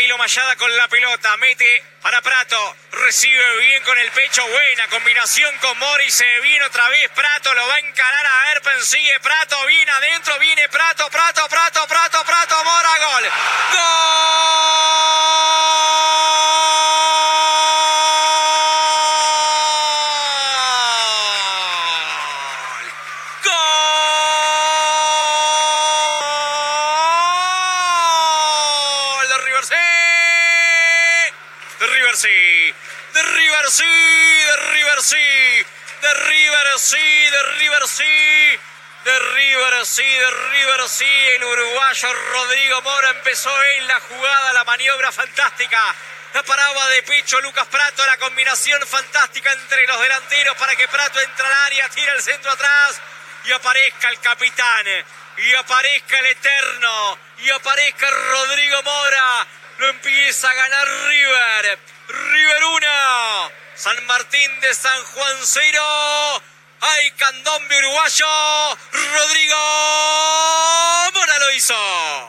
Camilo Mayada con la pelota, mete para Prato, recibe bien con el pecho, buena combinación con Mori, se viene otra vez Prato, lo va a encarar a Erpen, sigue Prato, viene adentro, viene Prato, Mora, gol. De River, el uruguayo Rodrigo Mora empezó en la jugada, la maniobra fantástica. La paraba de pecho Lucas Prato, la combinación fantástica entre los delanteros para que Prato entre al área, tira el centro atrás y aparezca el capitán, y aparezca el eterno, y aparezca Rodrigo Mora. Lo empieza a ganar River. River 1, San Martín de San Juan 0. ¡Ay, candombe uruguayo! ¡Rodrigo Mora lo hizo!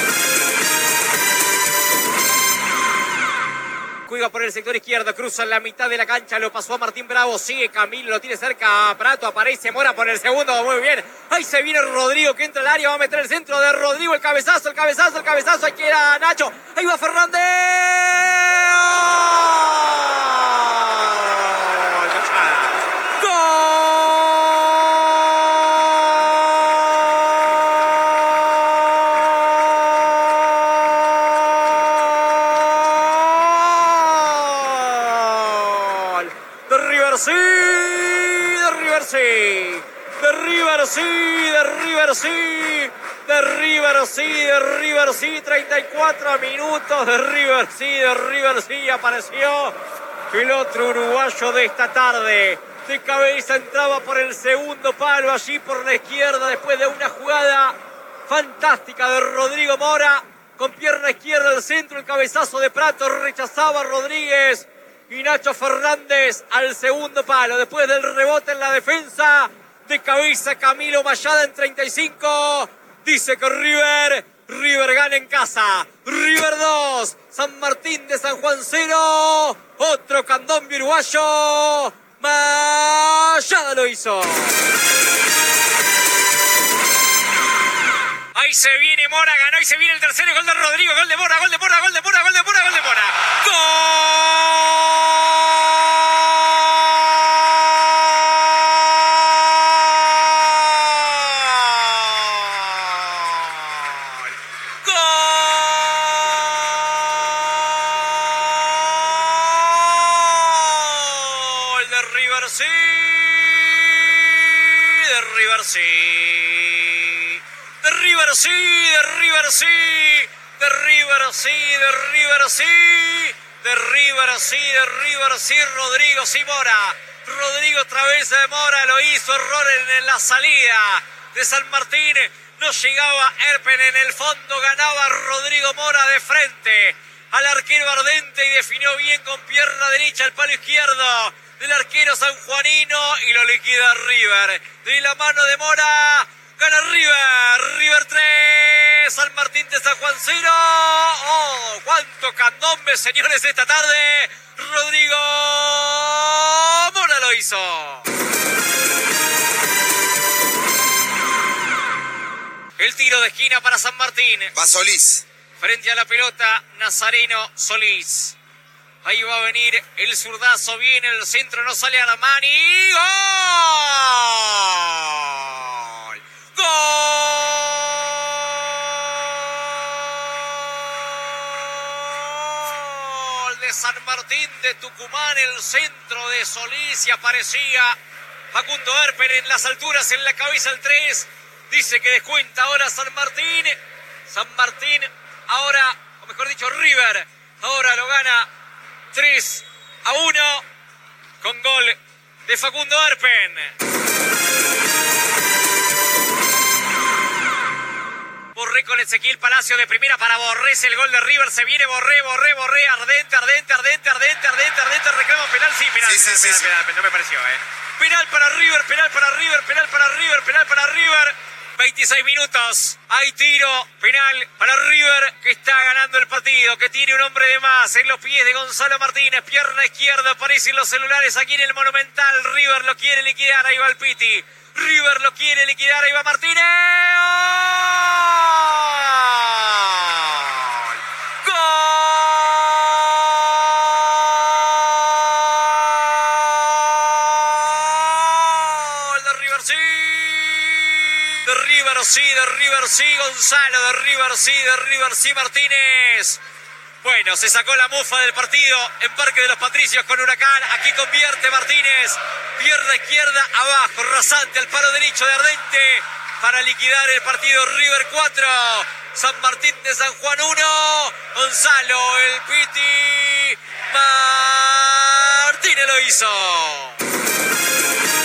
Juega por el sector izquierdo, cruza en la mitad de la cancha, lo pasó a Martín Bravo, sigue Camilo, lo tiene cerca a Prato, aparece Mora por el segundo, muy bien. Ahí se viene Rodrigo que entra al área, va a meter el centro de Rodrigo, el cabezazo, aquí era Nacho, ahí va Fernández. De River, 34 minutos de River, apareció el otro uruguayo de esta tarde. De cabeza entraba por el segundo palo, allí por la izquierda, después de una jugada fantástica de Rodrigo Mora, con pierna izquierda al centro, el cabezazo de Prato, rechazaba Rodríguez, y Nacho Fernández al segundo palo, después del rebote en la defensa, de cabeza Camilo Mayada en 35, dice que River gana en casa. River 2, San Martín de San Juan 0. Otro candombe uruguayo. Mayada lo hizo. Ahí se viene Mora, ganó y se viene el tercero, gol de Rodrigo, gol de Mora. ¡Gol! Rodrigo, sí, Mora. Rodrigo otra vez de Mora, lo hizo, error en la salida de San Martín. No llegaba Erpen en el fondo, ganaba Rodrigo Mora de frente al arquero Ardente y definió bien con pierna derecha el palo izquierdo del arquero sanjuanino y lo liquida River. De la mano de Mora, gana River 3, San Martín de San Juan 0. ¡Oh, cuánto candombe, señores, esta tarde! Rodrigo Mora lo hizo. El tiro de esquina para San Martín. Va Solís. Frente a la pelota, Nazareno Solís. Ahí va a venir el zurdazo, viene el centro, no sale Armani. ¡Gol! ¡Gol! De San Martín de Tucumán, el centro de Solís, y aparecía Facundo Erpen en las alturas, en la cabeza el 3. Dice que descuenta ahora San Martín. San Martín ahora, o mejor dicho, River, ahora lo gana 3-1 con gol de Facundo Erpen. Borré con Ezequiel Palacio de primera para Borrés, el gol de River, se viene Borré, Ardente, reclama penal, sí, penal, no me pareció, penal para River, 26 minutos. Hay tiro penal para River, que está ganando el partido, que tiene un hombre de más en los pies de Gonzalo Martínez. Pierna izquierda, aparecen los celulares aquí en el Monumental. River lo quiere liquidar, ahí va el Piti. River lo quiere liquidar, ahí va Martínez. ¡Gol! ¡Gol de River, sí! De River sí, Gonzalo, de River sí, Martínez. Bueno, se sacó la mufa del partido en Parque de los Patricios con Huracán. Aquí convierte Martínez. Pierna izquierda abajo, rasante al palo derecho de Ardente para liquidar el partido. River 4, San Martín de San Juan 1. Gonzalo, el Piti Martínez lo hizo.